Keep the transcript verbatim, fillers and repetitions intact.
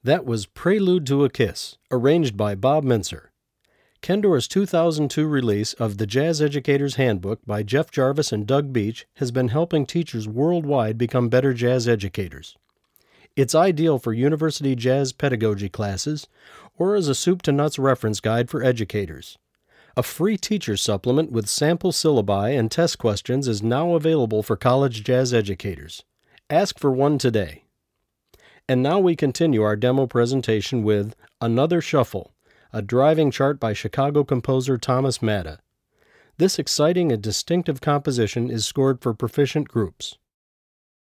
That was Prelude to a Kiss, arranged by Bob Mintzer. Kendor's two thousand two release of The Jazz Educator's Handbook by Jeff Jarvis and Doug Beach has been helping teachers worldwide become better jazz educators. It's ideal for university jazz pedagogy classes or as a soup-to-nuts reference guide for educators. A free teacher supplement with sample syllabi and test questions is now available for college jazz educators. Ask for one today. And now we continue our demo presentation with Another Shuffle, a driving chart by Chicago composer Thomas Matta. This exciting and distinctive composition is scored for proficient groups.